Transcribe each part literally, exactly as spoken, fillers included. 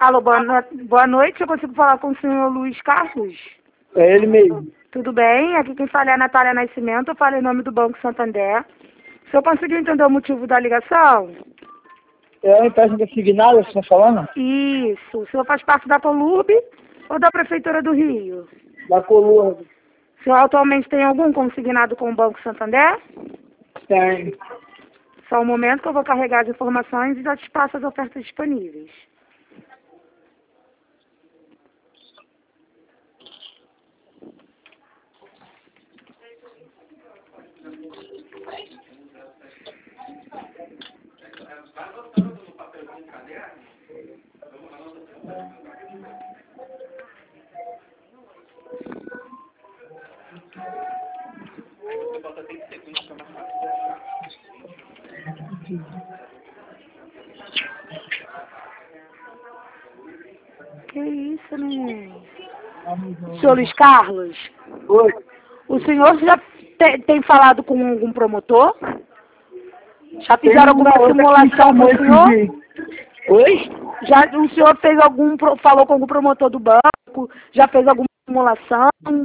Alô, boa, no... boa noite, eu consigo falar com o senhor Luiz Carlos? É ele mesmo. Tudo bem? Aqui quem fala é a Natália Nascimento, eu falo em nome do Banco Santander. O senhor conseguiu entender o motivo da ligação? É a empresa consignada, você está falando? Isso. O senhor faz parte da Colurb ou da Prefeitura do Rio? Da coluna. O senhor atualmente tem algum consignado com o Banco Santander? Tem. Só um momento que eu vou carregar as informações e já te passo as ofertas disponíveis. Que isso, né? Senhor Luiz Carlos, Oi. o senhor já te, tem falado com algum promotor? Já fizeram alguma simulação com o senhor? Oi? Já o senhor fez algum, pro- falou com algum promotor do banco? Já fez alguma simulação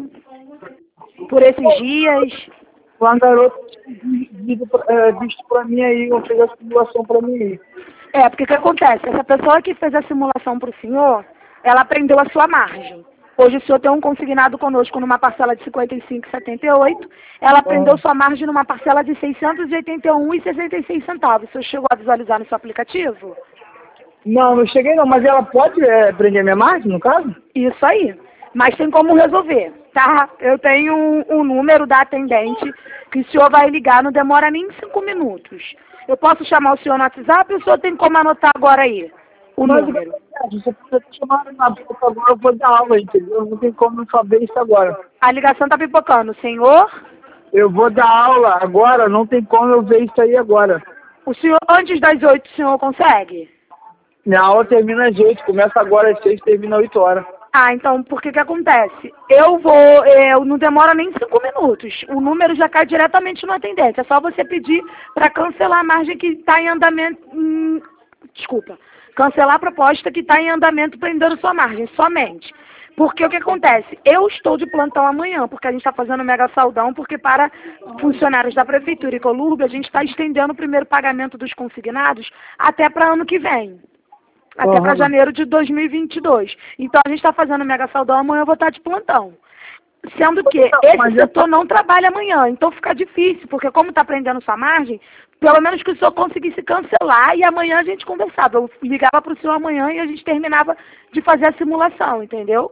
por esses dias? Uma garota disse pra mim aí, fez a simulação pra mim aí. É, porque o que acontece? Essa pessoa que fez a simulação para o senhor, ela aprendeu a sua margem. Hoje o senhor tem um consignado conosco numa parcela de cinquenta e cinco vírgula setenta e oito. Ela aprendeu Ah. sua margem numa parcela de seiscentos e oitenta e um vírgula sessenta e seis centavos. O senhor chegou a visualizar no seu aplicativo? Não, não cheguei não, mas ela pode é, prender minha margem, no caso? Isso aí. Mas tem como resolver, tá? Eu tenho um, um número da atendente que o senhor vai ligar, não demora nem cinco minutos. Eu posso chamar o senhor no WhatsApp ou o senhor tem como anotar agora aí o Mas, número? você precisa chamar na porque agora eu vou dar aula, entendeu? Não tem como eu saber isso agora. A ligação tá pipocando. Senhor, Eu vou dar aula agora, não tem como eu ver isso aí agora. o senhor, antes das oito, o senhor consegue? Minha aula termina às oito, começa agora às seis, termina às oito horas. Ah, então, por que que acontece? Eu vou, eu não demora nem cinco minutos. O número já cai diretamente no atendente. É só você pedir para cancelar a margem que está em andamento. Hum, desculpa. Cancelar a proposta que está em andamento prendendo sua margem, somente. Porque o que acontece? Eu estou de plantão amanhã, porque a gente está fazendo mega saldão, porque para funcionários da Prefeitura e Colurb, a gente está estendendo o primeiro pagamento dos consignados até para ano que vem. Até Uhum. para janeiro de dois mil e vinte e dois. Então a gente está fazendo mega saldão, amanhã eu vou estar de plantão. Sendo que esse Mas setor não trabalha amanhã, então fica difícil, porque como está prendendo sua margem, pelo menos que o senhor conseguisse cancelar e amanhã a gente conversava. Eu ligava para o senhor amanhã e a gente terminava de fazer a simulação, entendeu?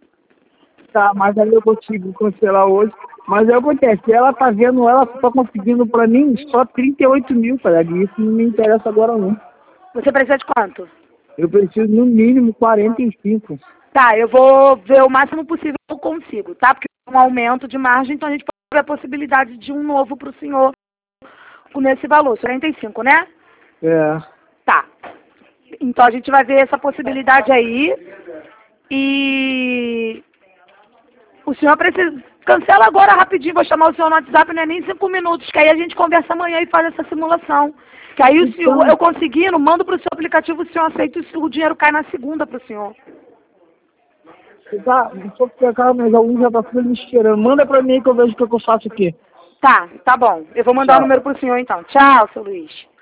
Tá, mas aí eu consigo cancelar hoje. Mas aí acontece, ela tá vendo, ela tá conseguindo pra mim só trinta e oito mil, cara. E isso não me interessa agora não. Você precisa de quanto? Eu preciso no mínimo quarenta e cinco. Tá, eu vou ver o máximo possível que eu consigo, tá? Porque é um aumento de margem, então a gente pode ver a possibilidade de um novo para o senhor nesse valor, quarenta e cinco, né? É. Tá. Então a gente vai ver essa possibilidade aí. E o senhor precisa. Cancela agora rapidinho, vou chamar o senhor no WhatsApp, não é nem cinco minutos, que aí a gente conversa amanhã e faz essa simulação. Que aí o senhor, eu conseguindo, mando para o seu aplicativo, o senhor aceita e o dinheiro cai na segunda para o senhor. Tá, só porque calma, mas algum já tá tudo me esperando. Manda pra mim que eu vejo o que eu faço aqui. Tá, tá bom. Eu vou mandar Tchau. o número pro senhor então. Tchau, seu Luiz.